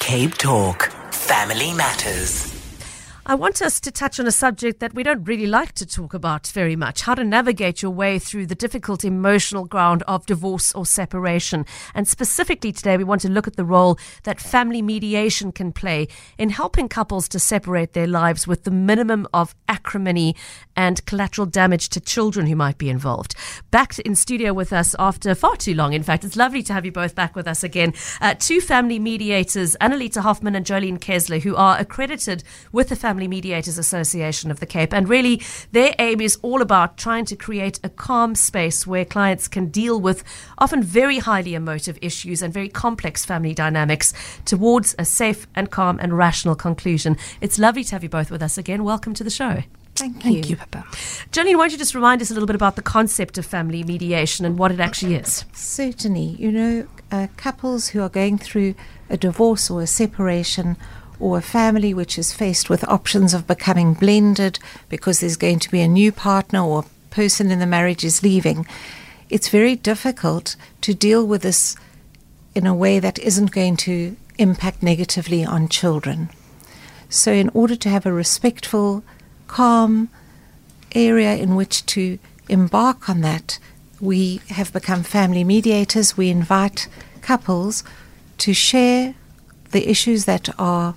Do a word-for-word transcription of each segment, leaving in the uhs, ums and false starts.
Cape Talk. Family Matters. I want us to touch on a subject that we don't really like to talk about very much, how to navigate your way through the difficult emotional ground of divorce or separation. And specifically today, we want to look at the role that family mediation can play in helping couples to separate their lives with the minimum of acrimony and collateral damage to children who might be involved. Back in studio with us after far too long, in fact. It's lovely to have you both back with us again. Uh, two family mediators, Annalita Hoffman and Jolene Kessler, who are accredited with the Family Mediators Association of the Cape, and really their aim is all about trying to create a calm space where clients can deal with often very highly emotive issues and very complex family dynamics towards a safe and calm and rational conclusion. It's lovely to have you both with us again. Welcome to the show. Thank you. Thank you, Pippa. Jolene, why don't you just remind us a little bit about the concept of family mediation and what it actually is? Certainly. You know, uh, couples who are going through a divorce or a separation, or a family which is faced with options of becoming blended because there's going to be a new partner or a person in the marriage is leaving, it's very difficult to deal with this in a way that isn't going to impact negatively on children. So in order to have a respectful, calm area in which to embark on that, we have become family mediators. We invite couples to share the issues that are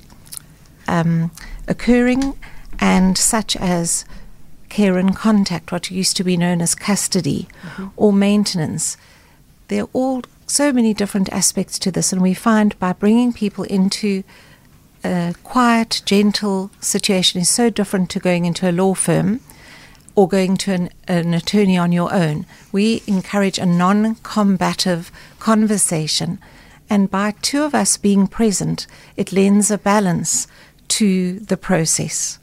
Um, occurring, and such as care and contact, what used to be known as custody, mm-hmm. or maintenance. There are all so many different aspects to this, and we find by bringing people into a quiet, gentle situation is so different to going into a law firm or going to an, an attorney on your own. We encourage a non-combative conversation, and by two of us being present, it lends a balance to the process.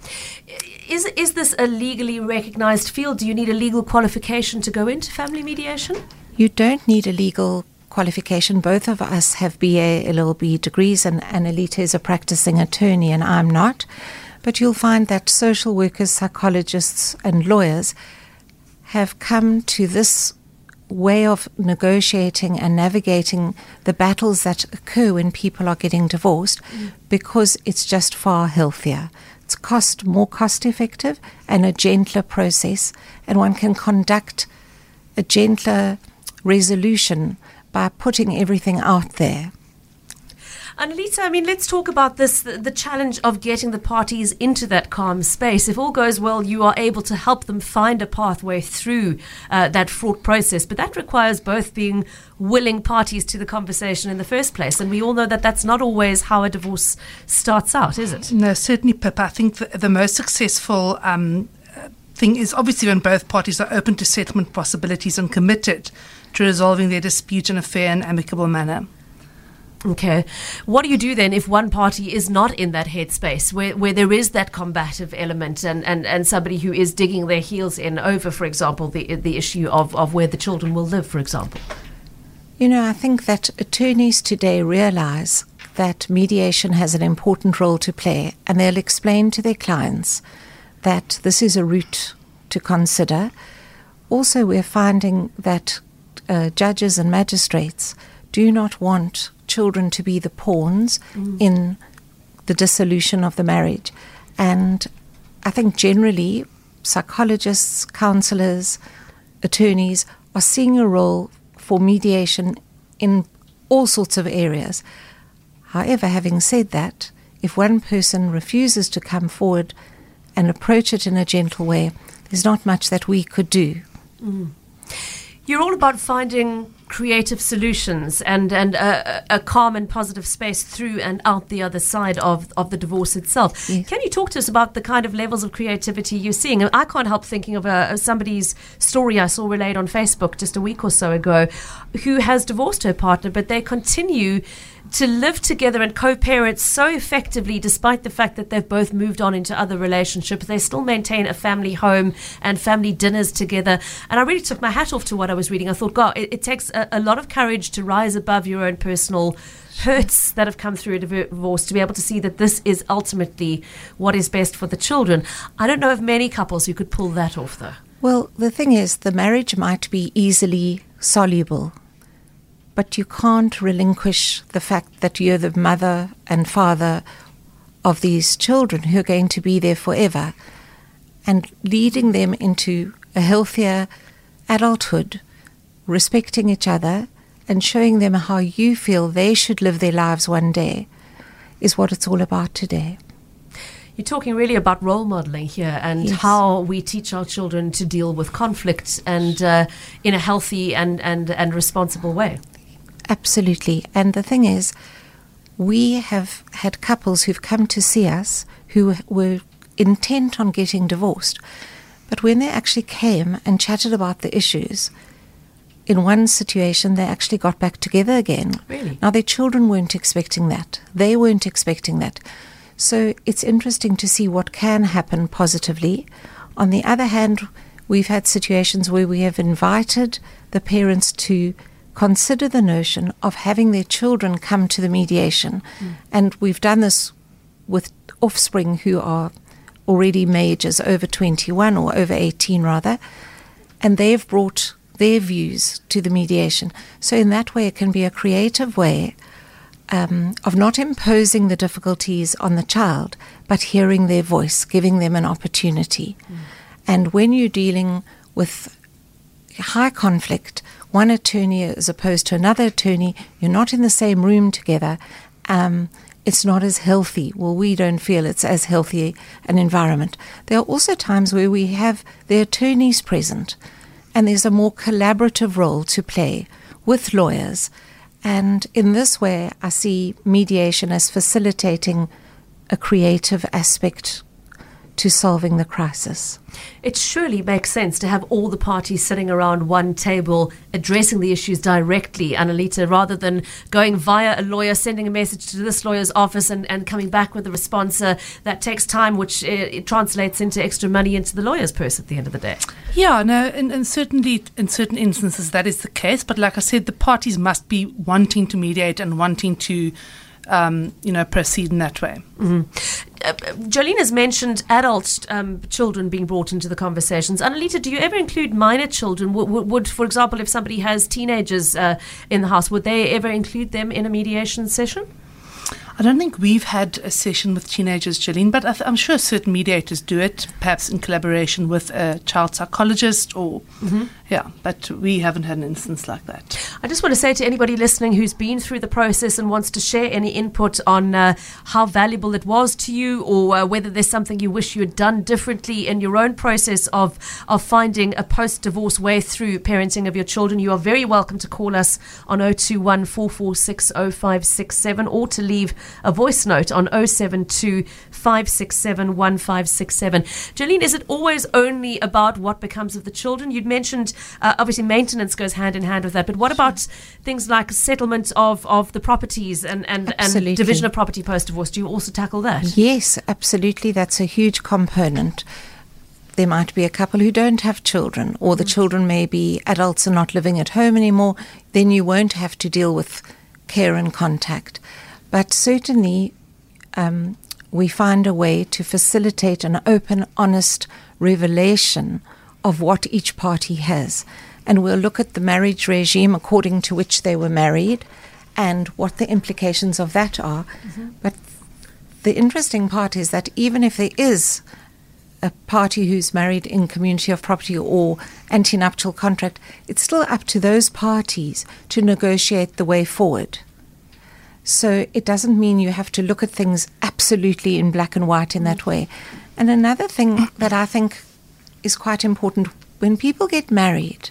Is is this a legally recognized field? Do you need a legal qualification to go into family mediation? You don't need a legal qualification. Both of us have B A, L L B degrees, and Annalita is a practicing attorney and I'm not. But you'll find that social workers, psychologists and lawyers have come to this way of negotiating and navigating the battles that occur when people are getting divorced, mm. because it's just far healthier. It's cost more cost effective and a gentler process, and one can conduct a gentler resolution by putting everything out there. Annalita, I mean, let's talk about this, the, the challenge of getting the parties into that calm space. If all goes well, you are able to help them find a pathway through uh, that fraught process. But that requires both being willing parties to the conversation in the first place. And we all know that that's not always how a divorce starts out, is it? No, certainly, Pippa. I think the, the most successful um, thing is obviously when both parties are open to settlement possibilities and committed to resolving their dispute in a fair and amicable manner. Okay. What do you do then if one party is not in that headspace, where, where there is that combative element and, and, and somebody who is digging their heels in over, for example, the the issue of, of where the children will live, for example? You know, I think that attorneys today realize that mediation has an important role to play, and they'll explain to their clients that this is a route to consider. Also, we're finding that uh, judges and magistrates do not want children to be the pawns mm. in the dissolution of the marriage. And I think generally psychologists, counsellors, attorneys are seeing a role for mediation in all sorts of areas. However, having said that, if one person refuses to come forward and approach it in a gentle way, there's not much that we could do. Mm. You're all about finding creative solutions and, and a, a calm and positive space through and out the other side of, of the divorce itself. Yes. Can you talk to us about the kind of levels of creativity you're seeing? I can't help thinking of, a, of somebody's story I saw relayed on Facebook just a week or so ago who has divorced her partner, but they continue to live together and co-parent so effectively despite the fact that they've both moved on into other relationships. They still maintain a family home and family dinners together. And I really took my hat off to what I was reading. I thought, God, it, it takes a, a lot of courage to rise above your own personal hurts that have come through a divorce to be able to see that this is ultimately what is best for the children. I don't know of many couples who could pull that off, though. Well, the thing is, the marriage might be easily soluble, but you can't relinquish the fact that you're the mother and father of these children who are going to be there forever, and leading them into a healthier adulthood, respecting each other and showing them how you feel they should live their lives one day is what it's all about today. You're talking really about role modeling here and Yes. how we teach our children to deal with conflict and uh, in a healthy and, and, and responsible way. Absolutely. And the thing is, we have had couples who've come to see us who were intent on getting divorced. But when they actually came and chatted about the issues, in one situation they actually got back together again. Really? Now, their children weren't expecting that. They weren't expecting that. So it's interesting to see what can happen positively. On the other hand, we've had situations where we have invited the parents to consider the notion of having their children come to the mediation. Mm. And we've done this with offspring who are already majors, over twenty-one or over eighteen rather, and they've brought their views to the mediation. So in that way it can be a creative way um, of not imposing the difficulties on the child, but hearing their voice, giving them an opportunity. Mm. And when you're dealing with high conflict, one attorney as opposed to another attorney, you're not in the same room together, um, it's not as healthy. Well, we don't feel it's as healthy an environment. There are also times where we have the attorneys present, and there's a more collaborative role to play with lawyers. And in this way, I see mediation as facilitating a creative aspect to solving the crisis. It surely makes sense to have all the parties sitting around one table addressing the issues directly, Annalita, rather than going via a lawyer, sending a message to this lawyer's office and, and coming back with a response uh, that takes time, which uh, it translates into extra money into the lawyer's purse at the end of the day. Yeah, no, and, and certainly in certain instances that is the case. But like I said, the parties must be wanting to mediate and wanting to Um, you know, proceed in that way. Mm-hmm. Uh, Jolene has mentioned adult um, children being brought into the conversations. Annalita, do you ever include minor children? W- w- would, for example, if somebody has teenagers uh, in the house, would they ever include them in a mediation session? I don't think we've had a session with teenagers, Jolene, but I th- I'm sure certain mediators do it, perhaps in collaboration with a child psychologist or, mm-hmm. yeah, but we haven't had an instance like that. I just want to say to anybody listening who's been through the process and wants to share any input on uh, how valuable it was to you, or uh, whether there's something you wish you had done differently in your own process of, of finding a post-divorce way through parenting of your children, you are very welcome to call us on oh two one, four four six, oh five six seven or to leave a voice note on oh seven two, five six seven, one five six seven. Jolene, is it always only about what becomes of the children? You'd mentioned uh, obviously maintenance goes hand in hand with that, but what about things like settlement of, of the properties and, and, and division of property post-divorce? Do you also tackle that? Yes, absolutely. That's a huge component. There might be a couple who don't have children, or the mm. children may be adults and not living at home anymore. Then you won't have to deal with care and contact. But certainly um, we find a way to facilitate an open, honest revelation of what each party has. And we'll look at the marriage regime according to which they were married and what the implications of that are. Mm-hmm. But the interesting part is that even if there is a party who's married in community of property or antenuptial contract, it's still up to those parties to negotiate the way forward. So it doesn't mean you have to look at things absolutely in black and white in that way. And another thing that I think is quite important, when people get married,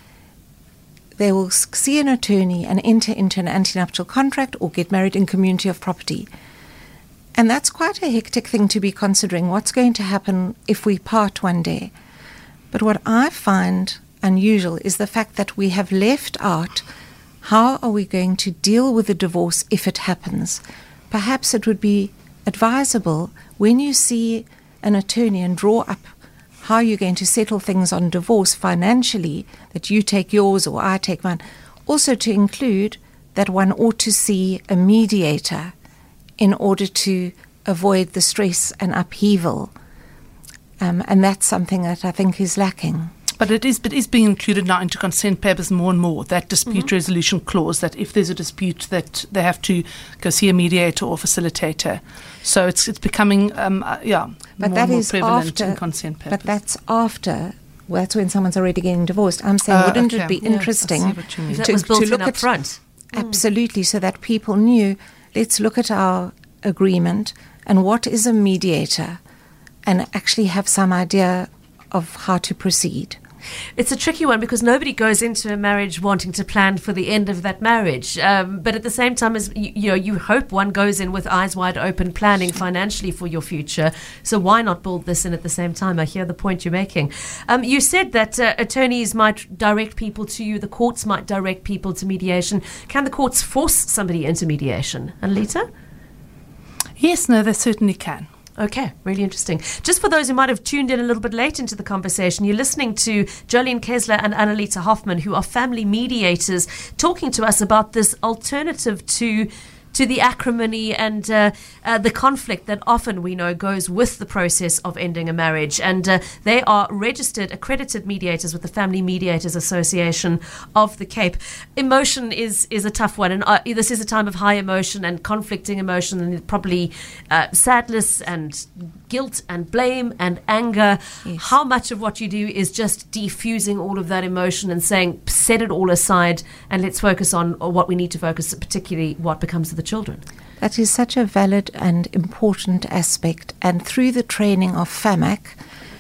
they will see an attorney and enter into an antenuptial contract or get married in community of property. And that's quite a hectic thing to be considering. What's going to happen if we part one day? But what I find unusual is the fact that we have left out how are we going to deal with the divorce if it happens. Perhaps it would be advisable when you see an attorney and draw up how you're going to settle things on divorce financially, that you take yours or I take mine, also to include that one ought to see a mediator in order to avoid the stress and upheaval. Um, and that's something that I think is lacking. But it is, but it is being included now into consent papers more and more, that dispute Mm-hmm. resolution clause, that if there's a dispute that they have to go see a mediator or facilitator. So it's it's becoming, um, uh, yeah, But more that and more is prevalent after, in consent papers. but that's after, well, that's when someone's already getting divorced. I'm saying, Uh, wouldn't okay. it be Yeah, I interesting see what you mean. If that to, was built to in look up at front. Absolutely, so that people knew, let's look at our agreement and what is a mediator, and actually have some idea of how to proceed. It's a tricky one because nobody goes into a marriage wanting to plan for the end of that marriage. Um, but at the same time, as you, you know, you hope one goes in with eyes wide open, planning financially for your future. So why not build this in at the same time? I hear the point you're making. Um, you said that uh, attorneys might direct people to you, the courts might direct people to mediation. Can the courts force somebody into mediation? Anlita? Yes, no, they certainly can. Okay, really interesting. Just for those who might have tuned in a little bit late into the conversation, you're listening to Jolene Kessler and Annalita Hoffman, who are family mediators, talking to us about this alternative to to the acrimony and uh, uh, the conflict that often we know goes with the process of ending a marriage. And uh, they are registered, accredited mediators with the Family Mediators Association of the Cape. Emotion is is a tough one, and uh, this is a time of high emotion and conflicting emotion, and probably uh, sadness and guilt and blame and anger. Yes. How much of what you do is just defusing all of that emotion and saying, set it all aside and let's focus on what we need to focus, particularly what becomes of the children? That is such a valid and important aspect. And through the training of FAMAC,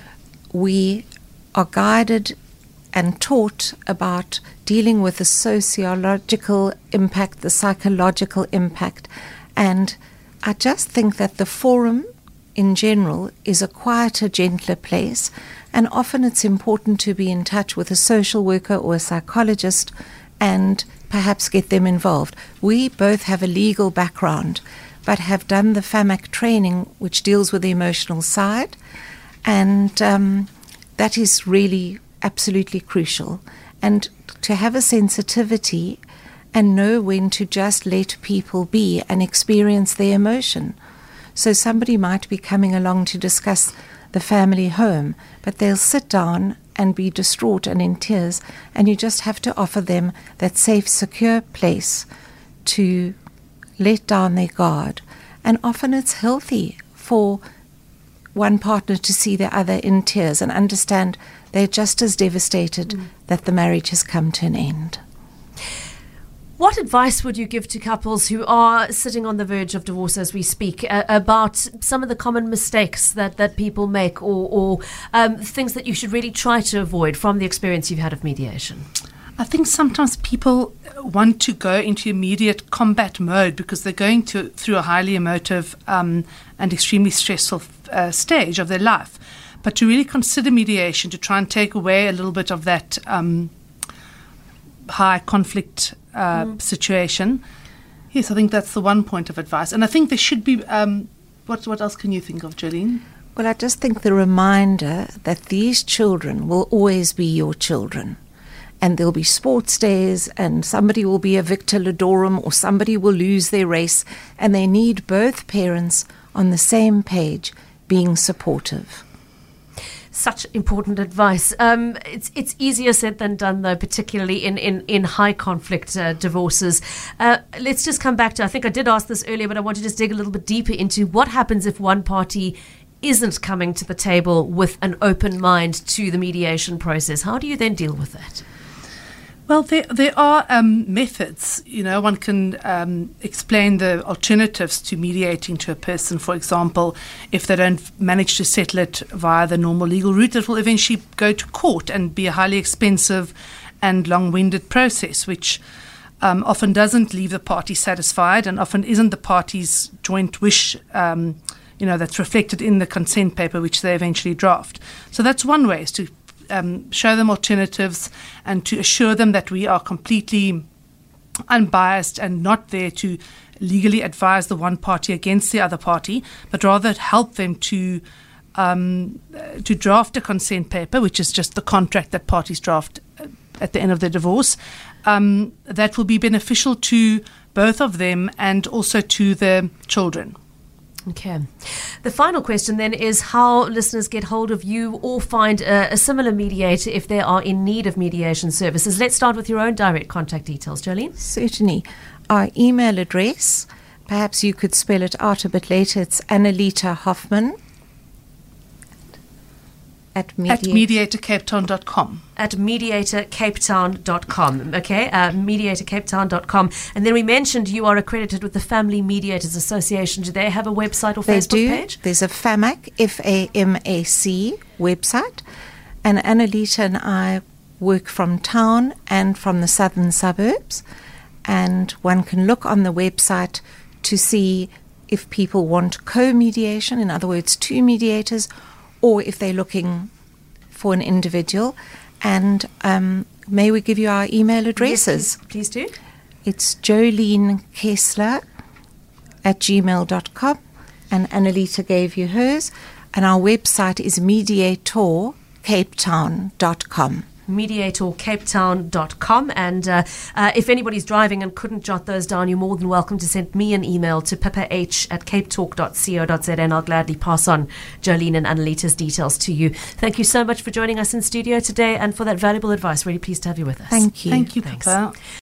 we are guided and taught about dealing with the sociological impact, the psychological impact. And I just think that the forum in general is a quieter, gentler place. And often it's important to be in touch with a social worker or a psychologist and perhaps get them involved. We both have a legal background, but have done the FAMAC training, which deals with the emotional side, and um, that is really absolutely crucial. And to have a sensitivity and know when to just let people be and experience their emotion. So somebody might be coming along to discuss the family home, but they'll sit down and be distraught and in tears, and you just have to offer them that safe, secure place to let down their guard. And often it's healthy for one partner to see the other in tears and understand they're just as devastated mm. that the marriage has come to an end. What advice would you give to couples who are sitting on the verge of divorce as we speak uh, about some of the common mistakes that, that people make, or, or um, things that you should really try to avoid from the experience you've had of mediation? I think sometimes people want to go into immediate combat mode because they're going to, through a highly emotive um, and extremely stressful uh, stage of their life. But to really consider mediation, to try and take away a little bit of that um, high conflict uh, mm. situation. Yes, I think that's the one point of advice. And I think there should be, um, what, what else can you think of, Jolene? Well, I just think the reminder that these children will always be your children. And there'll be sports days, and somebody will be a Victor Ladorum, or somebody will lose their race, and they need both parents on the same page, being supportive. Such important advice. Um, it's it's easier said than done, though, particularly in, in, in high conflict uh, divorces. Uh, let's just come back to, I think I did ask this earlier, but I want to just dig a little bit deeper into what happens if one party isn't coming to the table with an open mind to the mediation process. How do you then deal with that? Well, there there are um, methods. You know, one can um, explain the alternatives to mediating to a person. For example, if they don't manage to settle it via the normal legal route, it will eventually go to court and be a highly expensive and long-winded process, which um, often doesn't leave the party satisfied and often isn't the party's joint wish, um, you know, that's reflected in the consent paper which they eventually draft. So that's one way, is to Um, show them alternatives and to assure them that we are completely unbiased and not there to legally advise the one party against the other party, but rather help them to um, to draft a consent paper, which is just the contract that parties draft at the end of their divorce, um, that will be beneficial to both of them and also to the children. Okay. The final question then is how listeners get hold of you or find a, a similar mediator if they are in need of mediation services. Let's start with your own direct contact details, Jolene. Certainly. Our email address, perhaps you could spell it out a bit later, it's Annalita Hoffman at, media- At mediator cape town dot com. At mediator cape town dot com. Okay, uh, mediator cape town dot com. And then we mentioned you are accredited with the Family Mediators Association. Do they have a website or They Facebook do. page? There's a FAMAC, F A M A C website. And Annalita and I work from town and from the southern suburbs. And one can look on the website to see if people want co-mediation, in other words, two mediators, or if they're looking for an individual. And um, may we give you our email addresses? Yes, please, please do. It's Jolene Kessler at gmail dot com, and Annalita gave you hers. And our website is mediator cape town dot com. mediator cape town dot com. And uh, uh, if anybody's driving and couldn't jot those down, you're more than welcome to send me an email to pippa h at cape talk dot co dot z, and I'll gladly pass on Jolene and Annalita's details to you. Thank you so much for joining us in studio today and for that valuable advice. Really pleased to have you with us. Thank you. Thank you, Thanks. Pippa.